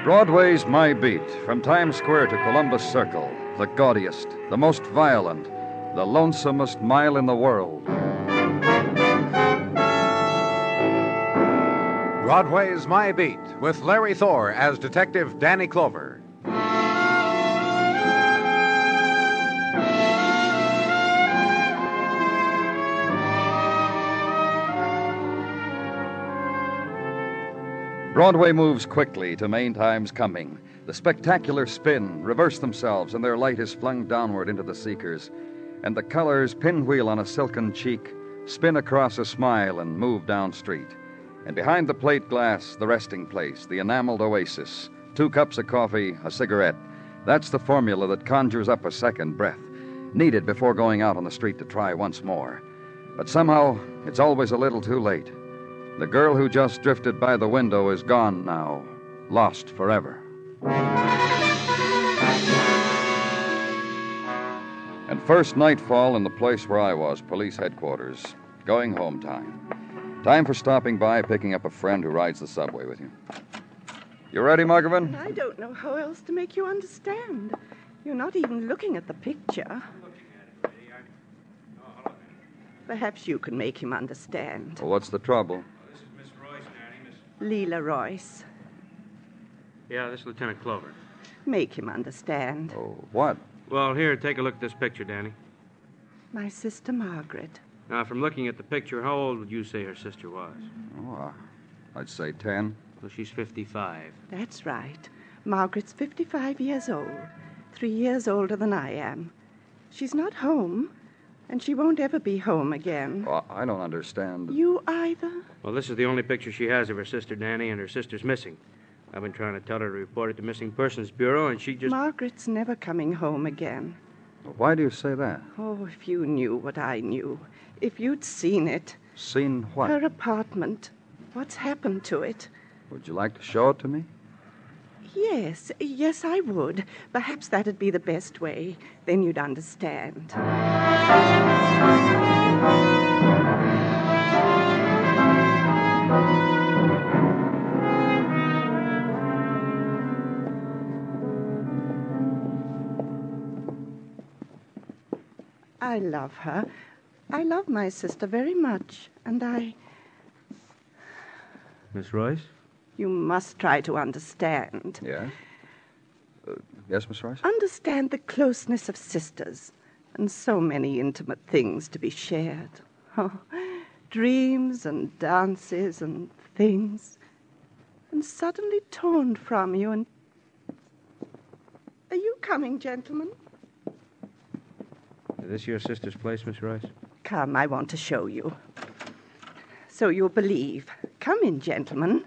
Broadway's My Beat, from Times Square to Columbus Circle, the gaudiest, the most violent, the lonesomest mile in the world. Broadway's My Beat, with Larry Thor as Detective Danny Clover. Broadway moves quickly to main time's coming. The spectacular spin, reverse themselves, and their light is flung downward into the seekers. And the colors pinwheel on a silken cheek, spin across a smile, and move down street. And behind the plate glass, the resting place, the enameled oasis, 2 cups of coffee, a cigarette. That's the formula that conjures up a second breath, needed before going out on the street to try once more. But somehow, it's always a little too late. The girl who just drifted by the window is gone now, lost forever. And first nightfall in the place where I was, police headquarters. Going home time. Time for stopping by, picking up a friend who rides the subway with you. You ready, Margaret? I don't know how else to make you understand. You're not even looking at the picture. Perhaps you can make him understand. Well, what's the trouble? Leela Royce. Yeah, this is Lieutenant Clover. Make him understand. Oh, what? Well, here, take a look at this picture, Danny. My sister Margaret. Now, from looking at the picture, how old would you say her sister was? Oh, I'd say 10. Well, she's 55. That's right. Margaret's 55 years old. 3 years older than I am. She's not home, and she won't ever be home again. Oh, I don't understand. You either? Well, this is the only picture she has of her sister, Danny, and her sister's missing. I've been trying to tell her to report it to Missing Persons Bureau, and she just... Margaret's never coming home again. Why do you say that? Oh, if you knew what I knew. If you'd seen it. Seen what? Her apartment. What's happened to it? Would you like to show it to me? Yes, I would. Perhaps that'd be the best way. Then you'd understand. I love her. I love my sister very much, and I... Miss Royce? You must try to understand. Yeah? Yes, Miss Royce? Understand the closeness of sisters, and so many intimate things to be shared. Oh, dreams and dances and things, and suddenly torn from you and... Are you coming, gentlemen? Is this your sister's place, Miss Royce? Come, I want to show you. So you'll believe. Come in, gentlemen.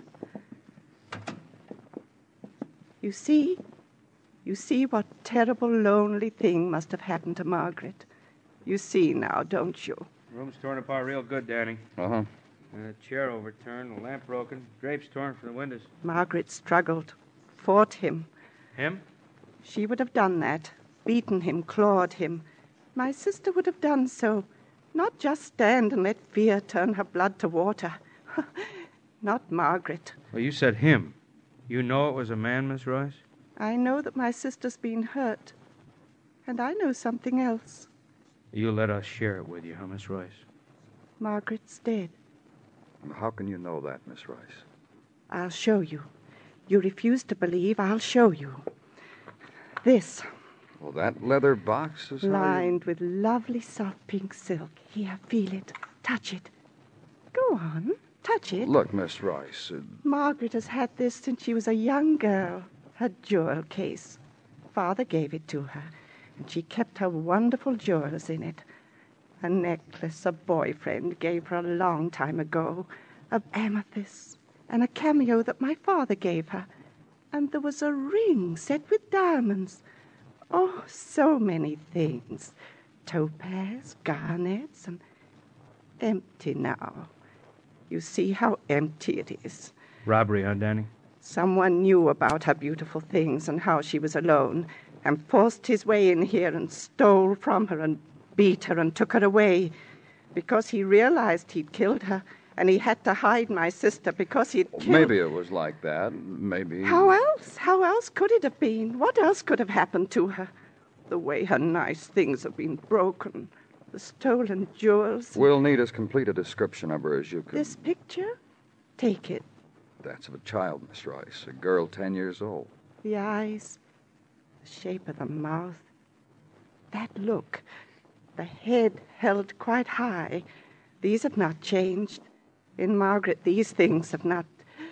You see what terrible, lonely thing must have happened to Margaret. You see now, don't you? Room's torn apart real good, Danny. Uh-huh. A chair overturned, a lamp broken, drapes torn from the windows. Margaret struggled, fought him. Him? She would have done that, beaten him, clawed him. My sister would have done so, not just stand and let fear turn her blood to water. Not Margaret. Well, you said him. You know it was a man, Miss Royce? I know that my sister's been hurt, and I know something else. You let us share it with you, huh, Miss Royce? Margaret's dead. How can you know that, Miss Royce? I'll show you. You refuse to believe, I'll show you. This. Well, that leather box is... Lined with lovely soft pink silk. Here, feel it. Touch it. Go on, touch it. Look, Miss Royce. Margaret has had this since she was a young girl. Her jewel case. Father gave it to her, and she kept her wonderful jewels in it. A necklace a boyfriend gave her a long time ago, of amethyst, and a cameo that my father gave her. And there was a ring set with diamonds. Oh, so many things. Topaz, garnets, and empty now. You see how empty it is. Robbery, huh, Danny? Someone knew about her beautiful things and how she was alone, and forced his way in here and stole from her and beat her and took her away, because he realized he'd killed her And he had to hide my sister because he'd killed... Maybe it was like that. Maybe... How else? How else could it have been? What else could have happened to her? The way her nice things have been broken. The stolen jewels. We'll need as complete a description of her as you can. This picture? Take it. That's of a child, Miss Royce. A girl 10 years old. The eyes. The shape of the mouth. That look. The head held quite high. These have not changed. In Margaret, these things have not...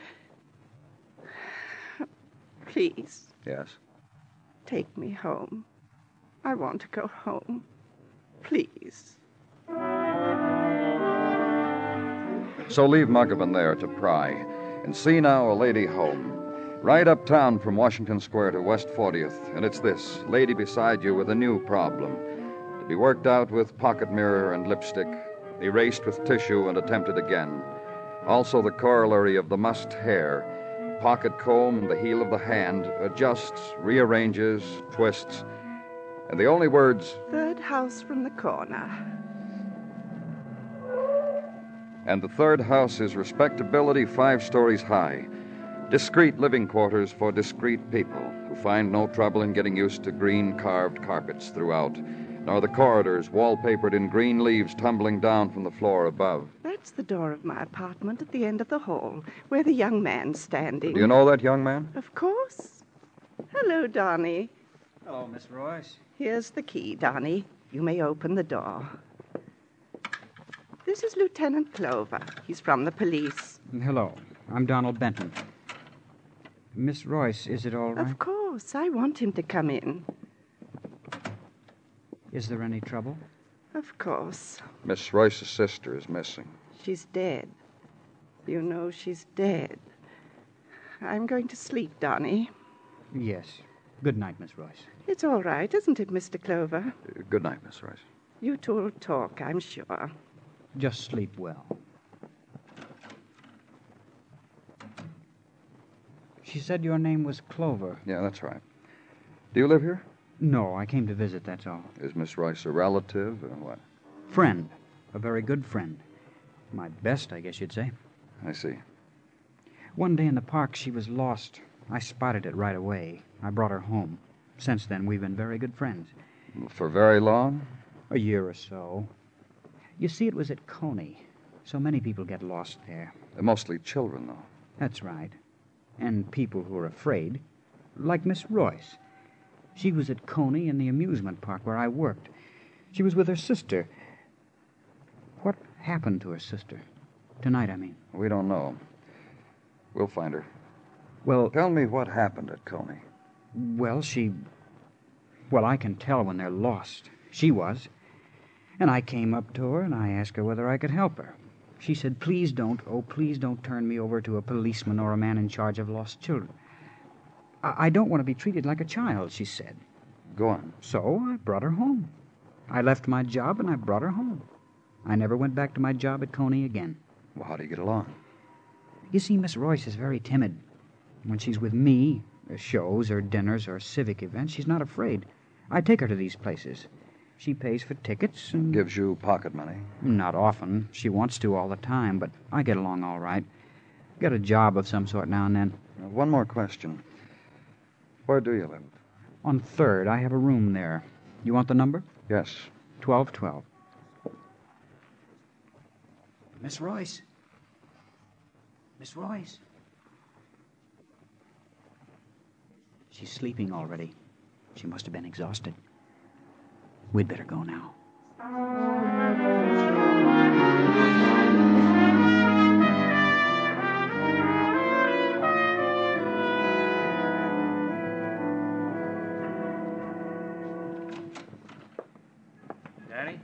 Please. Yes? Take me home. I want to go home. Please. So leave Muggavan there to pry. And see now a lady home. Right uptown from Washington Square to West 40th. And it's this, lady beside you with a new problem. To be worked out with pocket mirror and lipstick. Erased with tissue and attempted again. Also the corollary of the mussed hair. Pocket comb, the heel of the hand, adjusts, rearranges, twists. And the only words... Third house from the corner. And the third house is respectability 5 stories high. Discreet living quarters for discreet people who find no trouble in getting used to green carved carpets throughout, nor the corridors wallpapered in green leaves tumbling down from the floor above. That's the door of my apartment at the end of the hall, where the young man's standing. Do you know that young man? Of course. Hello, Donnie. Hello, Miss Royce. Here's the key, Donnie. You may open the door. This is Lieutenant Clover. He's from the police. Hello. I'm Donald Benton. Miss Royce, is it all right? Of course. I want him to come in. Is there any trouble? Of course. Miss Royce's sister is missing. She's dead. You know she's dead. I'm going to sleep, Donnie. Yes. Good night, Miss Royce. It's all right, isn't it, Mr. Clover? Good night, Miss Royce. You two will talk, I'm sure. Just sleep well. She said your name was Clover. Yeah, that's right. Do you live here? No, I came to visit, that's all. Is Miss Royce a relative or what? Friend. A very good friend. My best, I guess you'd say. I see. One day in the park, she was lost. I spotted it right away. I brought her home. Since then, we've been very good friends. For very long? A year or so. You see, it was at Coney. So many people get lost there. Mostly children, though. That's right. And people who are afraid. Like Miss Royce. She was at Coney in the amusement park where I worked. She was with her sister. What happened to her sister? Tonight, I mean. We don't know. We'll find her. Well, Tell me what happened at Coney. well, Well, I can tell when they're lost. She was. And I came up to her and I asked her whether I could help her. She said, please don't turn me over to a policeman or a man in charge of lost children. I don't want to be treated like a child, she said. Go on. So I brought her home. I left my job and I brought her home. I never went back to my job at Coney again. Well, how do you get along? You see, Miss Royce is very timid. When she's with me, shows or dinners or civic events, she's not afraid. I take her to these places. She pays for tickets and... Gives you pocket money. Not often. She wants to all the time, but I get along all right. Get a job of some sort now and then. One more question. Where do you live? On 3rd, I have a room there. You want the number? Yes. 1212. Miss Royce. Miss Royce. She's sleeping already. She must have been exhausted. We'd better go now. Danny?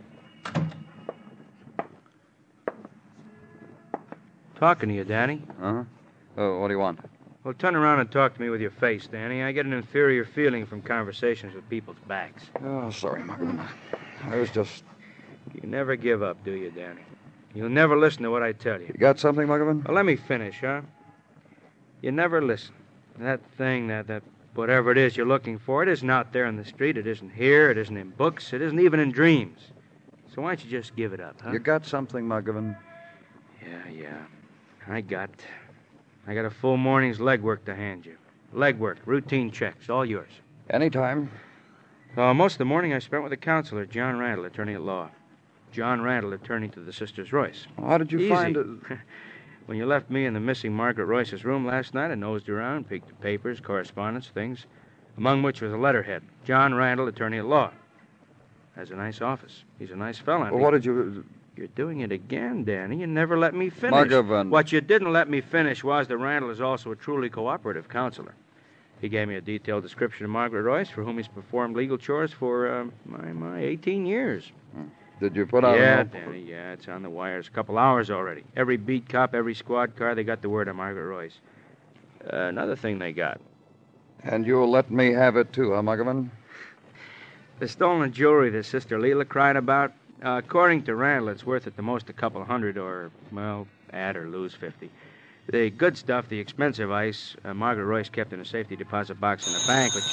Talking to you, Danny. Uh-huh. Oh, what do you want? Well, turn around and talk to me with your face, Danny. I get an inferior feeling from conversations with people's backs. Oh, sorry, Muggavan. I was just... You never give up, do you, Danny? You'll never listen to what I tell you. You got something, Muggavan? Well, let me finish, huh? You never listen. That thing, that whatever it is you're looking for, it isn't out there on the street. It isn't here. It isn't in books. It isn't even in dreams. So why don't you just give it up, huh? You got something, Muggavan? Yeah. I got a full morning's legwork to hand you. Legwork, routine checks, all yours. Anytime. Most of the morning I spent with the counselor, John Randall, attorney at law. John Randall, attorney to the Sisters Royce. How did you Easy. find it? When you left me in the missing Margaret Royce's room last night, I nosed around, peeked at papers, correspondence, things, among which was a letterhead. John Randall, attorney at law. Has a nice office. He's a nice fella. Well, what did you... You're doing it again, Danny. You never let me finish. Margovan. What you didn't let me finish was that Randall is also a truly cooperative counselor. He gave me a detailed description of Margaret Royce, for whom he's performed legal chores for, my 18 years. Did you put out Yeah, a... Danny, yeah, it's on the wires. A couple hours already. Every beat cop, every squad car, they got the word on Margaret Royce. Another thing they got. And you'll let me have it, too, huh, Muggerman? The stolen jewelry that Sister Leela cried about, according to Randall, it's worth at the most a couple hundred or, well, add or lose 50. The good stuff, the expensive ice, Margaret Royce kept in a safety deposit box in the bank, which...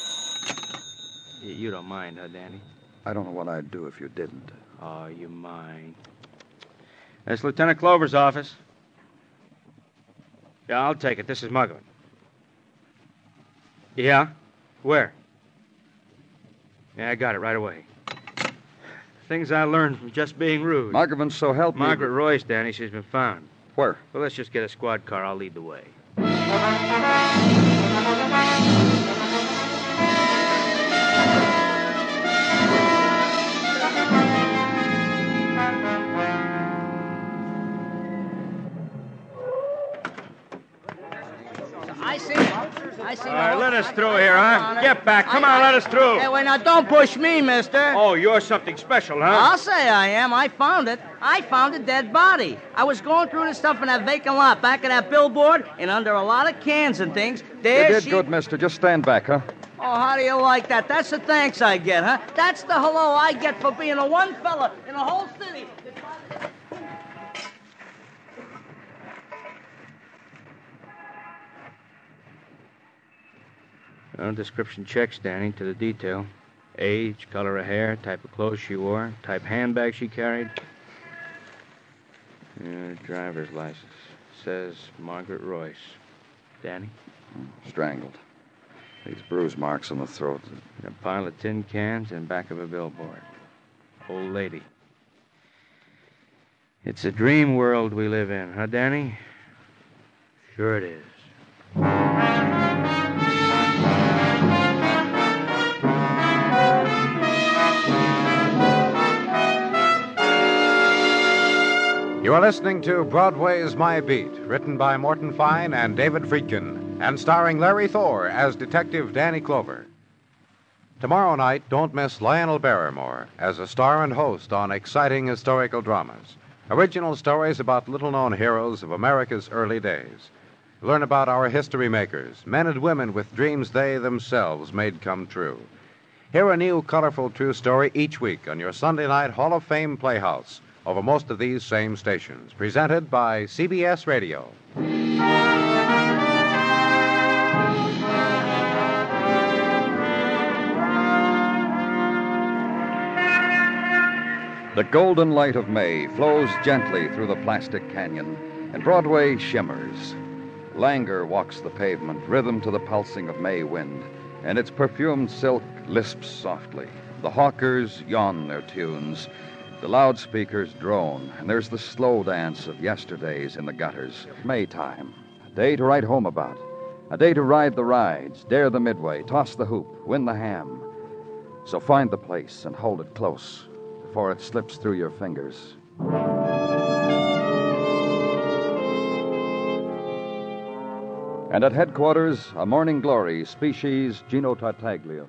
You don't mind, huh, Danny? I don't know what I'd do if you didn't. Oh, you mind. That's Lieutenant Clover's office. Yeah, I'll take it. This is Muggerman. Yeah? Where? Yeah, I got it right away. Things I learned from just being rude. Muggerman, so help me... Margaret Royce, Danny, she's been found. Where? Well, let's just get a squad car. I'll lead the way. I see. All right, let us through here, huh? Get back. Come on, let us through. Hey, wait, now, don't push me, mister. Oh, you're something special, huh? I'll say I am. I found it. I found a dead body. I was going through the stuff in that vacant lot back of that billboard, and under a lot of cans and things, there You did she... good, mister. Just stand back, huh? Oh, how do you like that? That's the thanks I get, huh? That's the hello I get for being the one fella in the whole city. Well, description checks, Danny, to the detail. Age, color of hair, type of clothes she wore, type handbag she carried. Driver's license. Says Margaret Royce. Danny? Strangled. These bruise marks on the throat. A pile of tin cans in back of a billboard. Old lady. It's a dream world we live in, huh, Danny? Sure it is. You are listening to Broadway's My Beat, written by Morton Fine and David Friedkin, and starring Larry Thor as Detective Danny Clover. Tomorrow night, don't miss Lionel Barrymore as a star and host on exciting historical dramas. Original stories about little-known heroes of America's early days. Learn about our history makers, men and women with dreams they themselves made come true. Hear a new, colorful true story each week on your Sunday night Hall of Fame Playhouse over most of these same stations. Presented by CBS Radio. The golden light of May flows gently through the plastic canyon, and Broadway shimmers. Languor walks the pavement, rhythm to the pulsing of May wind, and its perfumed silk lisps softly. The hawkers yawn their tunes. The loudspeakers drone, and there's the slow dance of yesterdays in the gutters. Maytime, a day to write home about, a day to ride the rides, dare the midway, toss the hoop, win the ham. So find the place and hold it close before it slips through your fingers. And at headquarters, a morning glory, species Gino Tartaglia.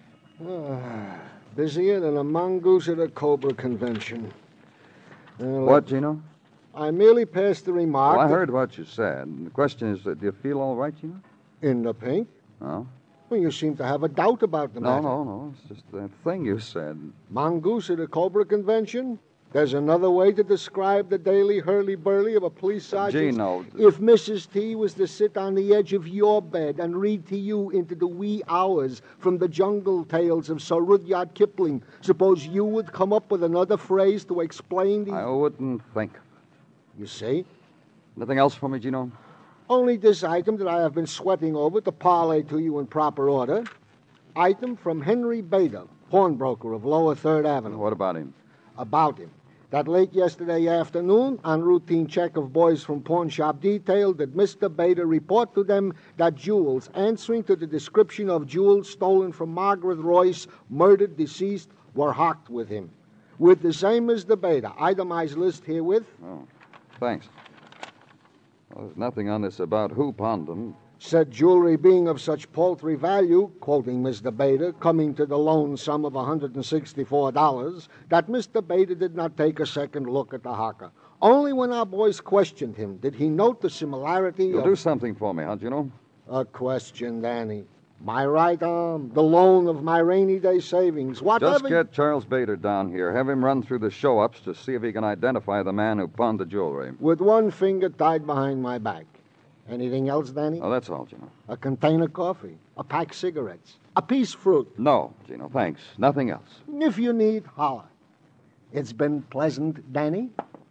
Busier than a mongoose at a Cobra convention. What, Gino? I merely passed the remark. Well, I heard what you said. The question is, do you feel all right, Gino? In the pink? No? Well, you seem to have a doubt about the matter. No. It's just that thing you said. Mongoose at a Cobra convention? There's another way to describe the daily hurly-burly of a police sergeant. Gino. If Mrs. T was to sit on the edge of your bed and read to you into the wee hours from the jungle tales of Sir Rudyard Kipling, suppose you would come up with another phrase to explain the... I wouldn't think of it. You see? Nothing else for me, Gino? Only this item that I have been sweating over to parlay to you in proper order. Item from Henry Bader, pawnbroker of Lower 3rd Avenue. What about him? About him. That late yesterday afternoon, on routine check of boys from pawn shop detail, did Mr. Bader report to them that jewels answering to the description of jewels stolen from Margaret Royce, murdered deceased, were hocked with him. With the same as the Bader. Itemized list herewith. Oh, thanks. Well, there's nothing on this about who pawned them. Said jewelry being of such paltry value, quoting Mr. Bader, coming to the loan sum of $164, that Mr. Bader did not take a second look at the hocker. Only when our boys questioned him did he note the similarity You'll of... do something for me, huh, Gino? A question, Danny. My right arm, the loan of my rainy day savings, whatever... Just get Charles Bader down here. Have him run through the show-ups to see if he can identify the man who pawned the jewelry. With one finger tied behind my back. Anything else, Danny? Oh, that's all, Gino. A container of coffee, a pack of cigarettes, a piece of fruit. No, Gino, thanks. Nothing else. If you need, holler. It's been pleasant, Danny.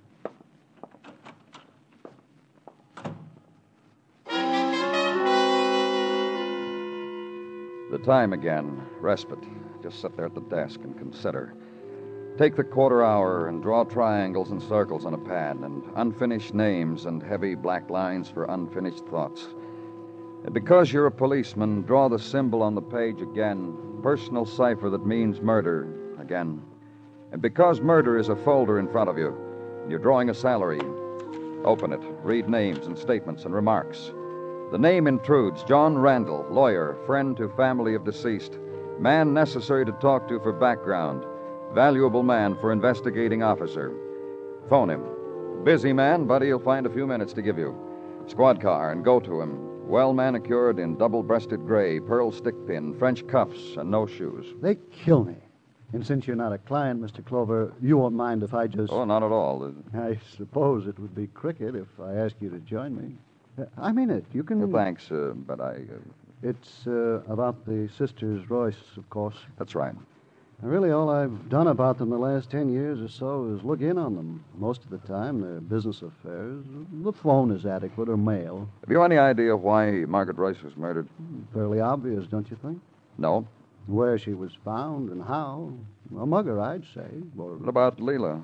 The time again. Respite. Just sit there at the desk and consider. Take the quarter hour and draw triangles and circles on a pad and unfinished names and heavy black lines for unfinished thoughts. And because you're a policeman, draw the symbol on the page again, personal cipher that means murder again. And because murder is a folder in front of you, and you're drawing a salary, open it, read names and statements and remarks. The name intrudes: John Randall, lawyer, friend to family of deceased, man necessary to talk to for background, valuable man for investigating officer. Phone him. Busy man, but he'll find a few minutes to give you. Squad car and go to him. Well manicured in double-breasted gray, pearl stick pin, French cuffs, and no shoes. They kill me. And since you're not a client, Mr. Clover, you won't mind if I just... Oh, not at all. I suppose it would be cricket if I asked you to join me. I mean it. You can... Thanks, but I... It's about the sisters Royce, of course. That's right. Really, all I've done about them the last 10 years or so is look in on them. Most of the time, they're business affairs. The phone is adequate, or mail. Have you any idea why Margaret Royce was murdered? Fairly obvious, don't you think? No. Where she was found and how. A mugger, I'd say. Or... What about Leela?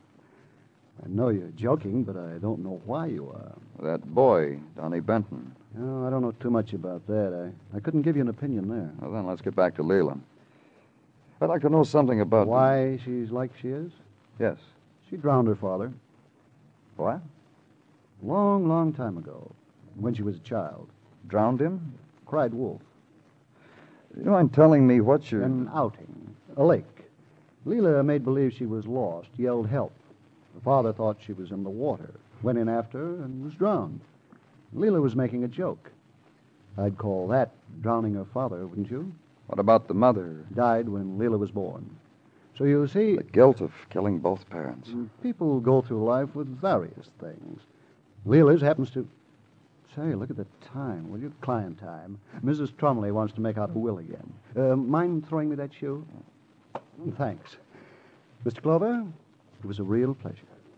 I know you're joking, but I don't know why you are. That boy, Donnie Benton. No, I don't know too much about that. I couldn't give you an opinion there. Well, then let's get back to Leela. I'd like to know something about... Why she's like she is? Yes. She drowned her father. What? Long, long time ago, when she was a child. Drowned him? Cried wolf. You mind telling me what you're... An outing. A lake. Leela made believe she was lost, yelled help. The father thought she was in the water, went in after her, and was drowned. Leela was making a joke. I'd call that drowning her father, wouldn't you? What about the mother? Died when Leela was born. So you see... The guilt of killing both parents. People go through life with various things. Leela's happens to... Say, look at the time, will you? Client time. Mrs. Trumley wants to make out a will again. Mind throwing me that shoe? Thanks. Mr. Clover, it was a real pleasure.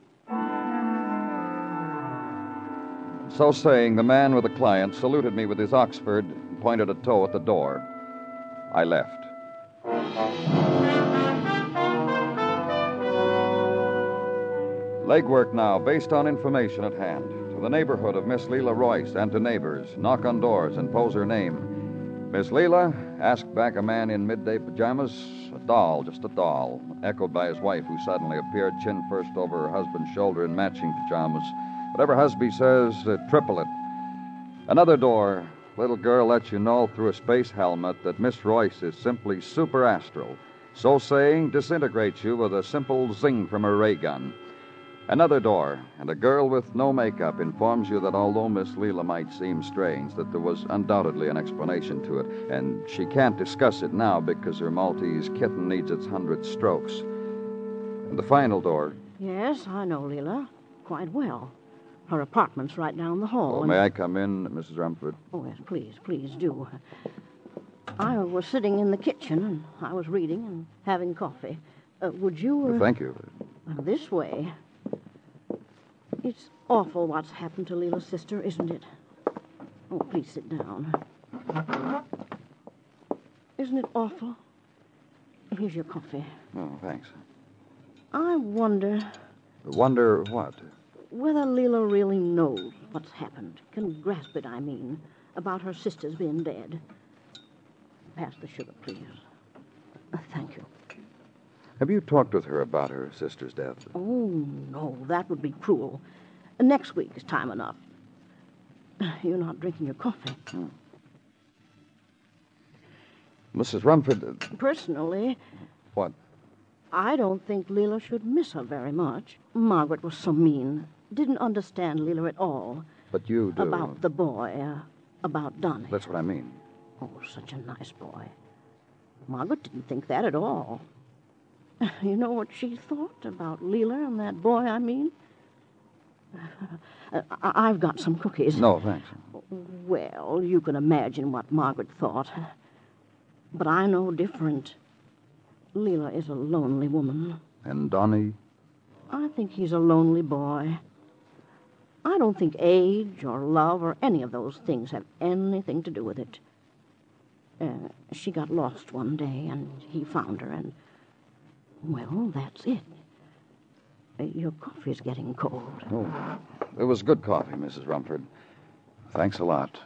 So saying, the man with the client saluted me with his Oxford and pointed a toe at the door. I left. Legwork now, based on information at hand. To the neighborhood of Miss Leela Royce and to neighbors. Knock on doors and pose her name. Miss Leela, asked back a man in midday pajamas. A doll, just a doll. Echoed by his wife, who suddenly appeared chin first over her husband's shoulder in matching pajamas. Whatever husband says, triple it. Another door. Little girl lets you know through a space helmet that Miss Royce is simply super astral. So saying, disintegrates you with a simple zing from her ray gun. Another door, and a girl with no makeup informs you that although Miss Leela might seem strange, that there was undoubtedly an explanation to it, and she can't discuss it now because her Maltese kitten needs its 100 strokes. And the final door. Yes, I know Leela quite well. Her apartment's right down the hall. Oh, may I come in, Mrs. Rumford? Oh, yes, please do. I was sitting in the kitchen, and I was reading and having coffee. Would you... Thank you. This way. It's awful what's happened to Leela's sister, isn't it? Oh, please sit down. Isn't it awful? Here's your coffee. Oh, thanks. I wonder Wonder what? whether Leela really knows what's happened. Can grasp it, I mean, about her sister's being dead. Pass the sugar, please. Thank you. Have you talked with her about her sister's death? Oh, no, that would be cruel. Next week is time enough. You're not drinking your coffee. Mrs. Rumford. Personally, What? I don't think Leela should miss her very much. Margaret was so mean. Didn't understand Leela at all. But you do. About the boy, about Donnie. That's what I mean. Oh, such a nice boy. Margaret didn't think that at all. You know what she thought about Leela and that boy, I mean? I've got some cookies. No, thanks. Well, you can imagine what Margaret thought. But I know different. Leela is a lonely woman. And Donnie? I think he's a lonely boy. I don't think age or love or any of those things have anything to do with it. She got lost one day, and he found her, and, well, that's it. Your coffee's getting cold. Oh, it was good coffee, Mrs. Rumford. Thanks a lot.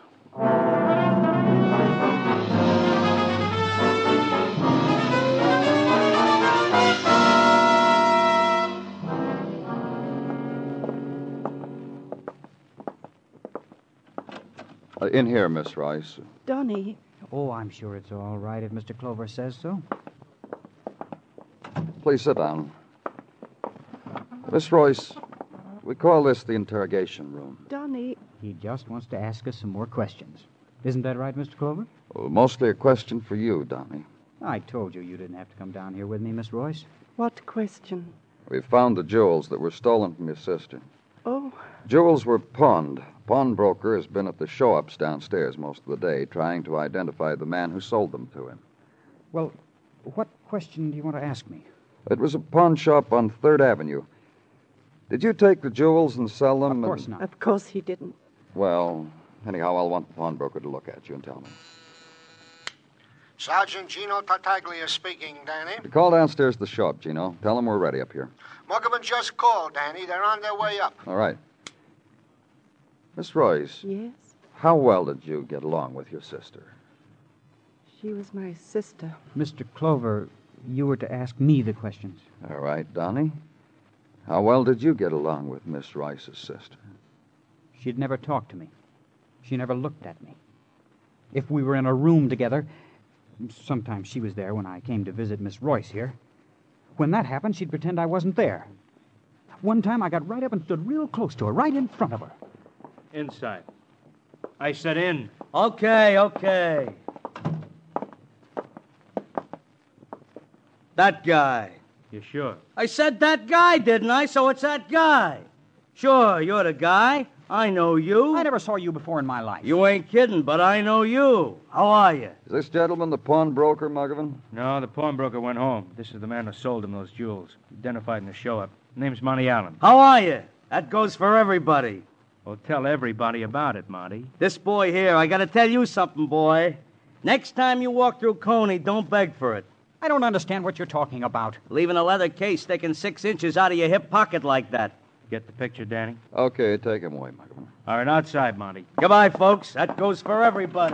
In here, Miss Rice. Donnie, Oh, I'm sure it's all right if Mr. Clover says so. Please sit down. Miss Royce, we call this the interrogation room. Donnie, He just wants to ask us some more questions. Isn't that right, Mr. Clover? Well, mostly a question for you, Donnie. I told you didn't have to come down here with me, Miss Royce. what question? We found the jewels that were stolen from your sister. Oh, Jewels were pawned. Pawnbroker has been at the show-ups downstairs most of the day trying to identify the man who sold them to him. Well, what question do you want to ask me? It was a pawn shop on 3rd Avenue. Did you take the jewels and sell them? Of course not. of course he didn't. Well, anyhow, I'll want the pawnbroker to look at you and tell me. Sergeant Gino Tartaglia speaking, Danny. Call downstairs to the show-up, Gino. Tell them we're ready up here. Muggavan just called, Danny. They're on their way up. All right. Miss Royce, Yes, how well did you get along with your sister? she was my sister. Mr. Clover, you were to ask me the questions. All right, Donnie. How well did you get along with Miss Rice's sister? She'd never talked to me. She never looked at me. If we were in a room together, sometimes she was there when I came to visit Miss Royce here. When that happened, she'd pretend I wasn't there. One time I got right up and stood real close to her, right in front of her. Inside. I said in. Okay. That guy. You sure? I said that guy, didn't I? So it's that guy. Sure, you're the guy. I know you. I never saw you before in my life. You ain't kidding, but I know you. How are you? Is this gentleman the pawnbroker, Muggavan? No, the pawnbroker went home. This is the man who sold him those jewels. Identified in the show-up. Name's Monty Allen. How are you? That goes for everybody. Well, tell everybody about it, Monty. This boy here, I gotta tell you something, boy. Next time you walk through Coney, don't beg for it. I don't understand what you're talking about. Leaving a leather case sticking 6 inches out of your hip pocket like that. Get the picture, Danny? Okay, take him away, Muggavan. All right, outside, Monty. Goodbye, folks. That goes for everybody.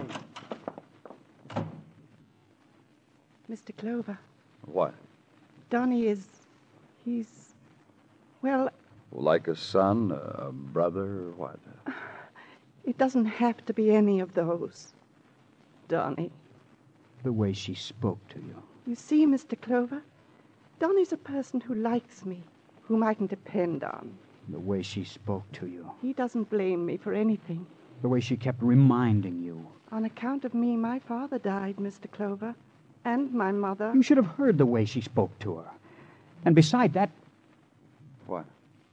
Mr. Clover, What? Donnie he's, well, Like a son, a brother, what? it doesn't have to be any of those. Donnie. The way she spoke to you. You see, Mr. Clover, Donnie's a person who likes me, whom I can depend on. The way she spoke to you. He doesn't blame me for anything. The way she kept reminding you. On account of me, my father died, Mr. Clover, and my mother. You should have heard the way she spoke to her. And beside that, What?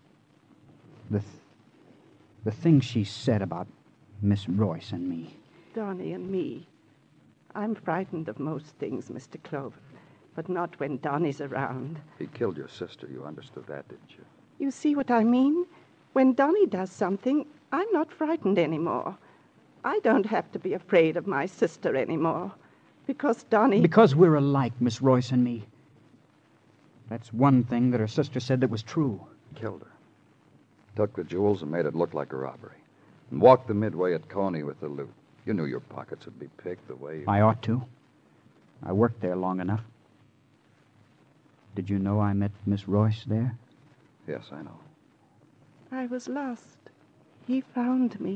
the things she said about Miss Royce and me. Donnie and me. I'm frightened of most things, Mr. Clover, but not when Donnie's around. He killed your sister. You understood that, didn't you? You see what I mean? When Donnie does something, I'm not frightened anymore. I don't have to be afraid of my sister anymore. Because Donnie... Because we're alike, Miss Royce and me. That's one thing that her sister said that was true. Killed her. Took the jewels and made it look like a robbery. And walked the midway at Coney with the loot. You knew your pockets would be picked the way... I ought to. I worked there long enough. Did you know I met Miss Royce there? Yes, I know. I was lost. He found me.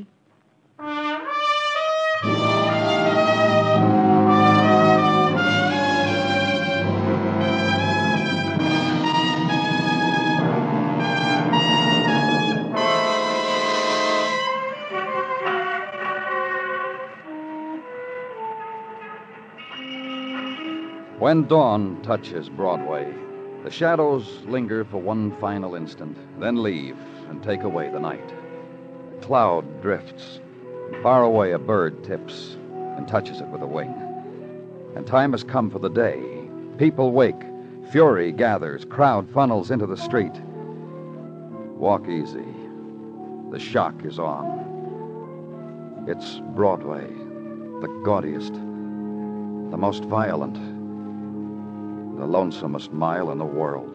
When dawn touches Broadway, the shadows linger for one final instant, then leave and take away the night. A cloud drifts. Far away, a bird tips and touches it with a wing. And time has come for the day. People wake. Fury gathers. Crowd funnels into the street. Walk easy. The shock is on. It's Broadway, the gaudiest, the most violent, the lonesomest mile in the world.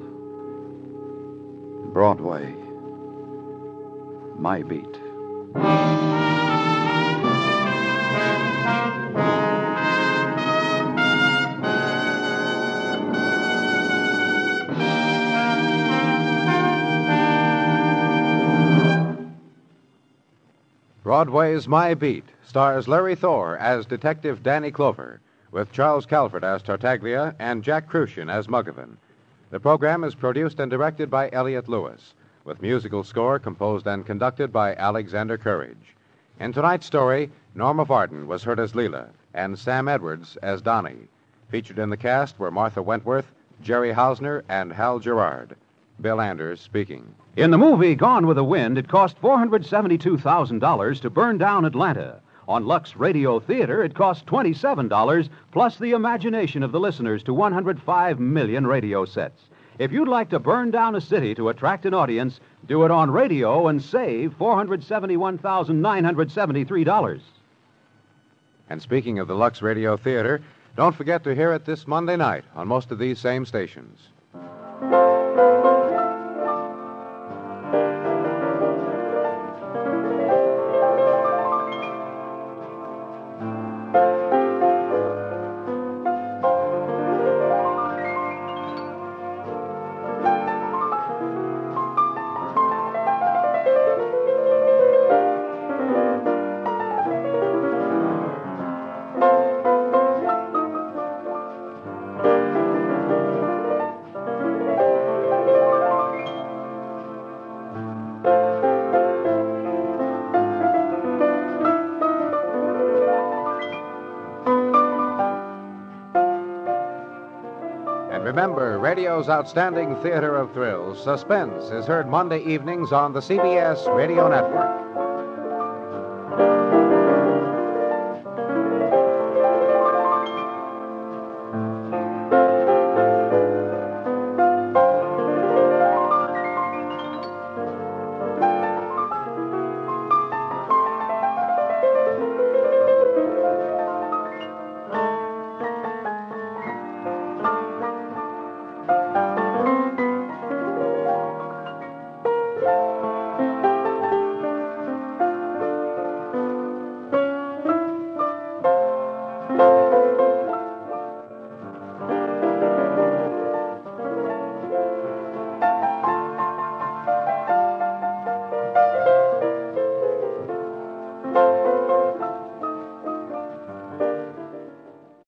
Broadway, my beat. Broadway's My Beat stars Larry Thor as Detective Danny Clover, with Charles Calvert as Tartaglia and Jack Crucian as Muggavan. The program is produced and directed by Elliott Lewis, with musical score composed and conducted by Alexander Courage. In tonight's story, Norma Varden was heard as Leela and Sam Edwards as Donnie. Featured in the cast were Martha Wentworth, Jerry Hausner, and Hal Gerard. Bill Anders speaking. In the movie Gone with the Wind, it cost $472,000 to burn down Atlanta. On Lux Radio Theater, it cost $27, plus the imagination of the listeners to 105 million radio sets. If you'd like to burn down a city to attract an audience, do it on radio and save $471,973. And speaking of the Lux Radio Theater, don't forget to hear it this Monday night on most of these same stations. Remember, radio's outstanding theater of thrills, Suspense, is heard Monday evenings on the CBS Radio Network.